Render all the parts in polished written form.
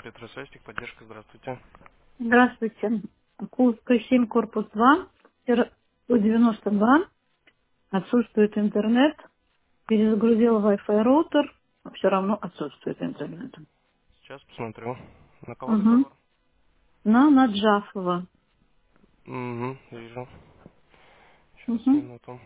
Ретро-связь, поддержка, здравствуйте. Здравствуйте. Курская 7, корпус 2, 192. Отсутствует интернет. Перезагрузил Wi-Fi роутер. Все равно отсутствует интернет. Сейчас посмотрю. На кого Угу. договор? На Наджафова. Угу, вижу. Сейчас, Угу. минуту.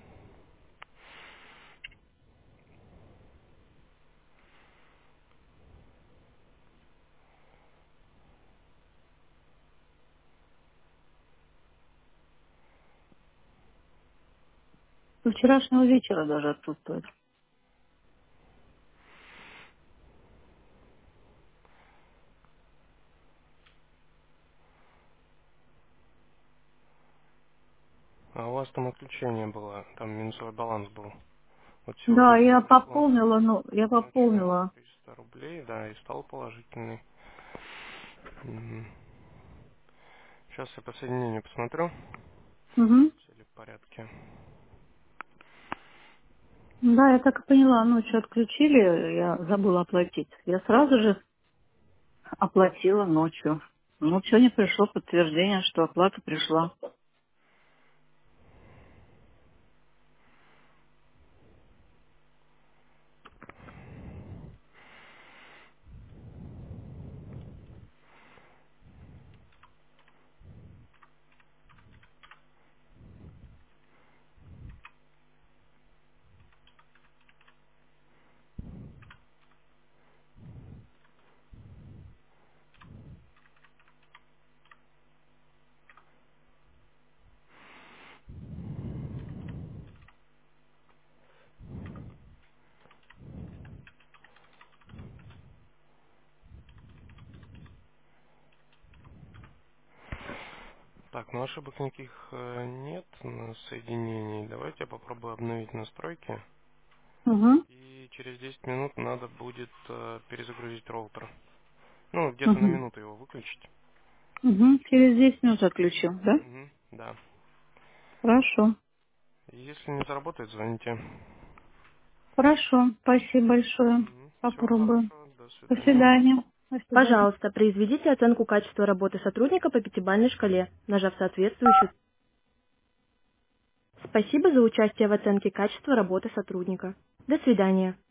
Со вчерашнего вечера даже отсутствует. А у вас там отключение было, там минусовой баланс был. Вот Да, сегодня мне пришло я значение пополнила. 300 рублей, да, и стал положительный. Сейчас я по соединению посмотрю. Угу. Все ли в порядке. Да, я так и поняла. Ночью отключили, я забыла оплатить. Я сразу же оплатила ночью. Ну, сегодня пришло подтверждение, что оплата пришла. Так, ну ошибок никаких нет на соединении. Давайте я попробую обновить настройки. Угу. И через 10 минут надо будет перезагрузить роутер. Ну, где-то на Угу. минуту его выключить. Угу. Через 10 минут отключил, да? Угу, да. Хорошо. Если не заработает, звоните. Хорошо. Спасибо большое. Угу. Всего Попробую. хорошего, до До свидания. свидания. До свидания. Пожалуйста, произведите оценку качества работы сотрудника по пятибалльной шкале, нажав соответствующую. Спасибо за участие в оценке качества работы сотрудника. До свидания.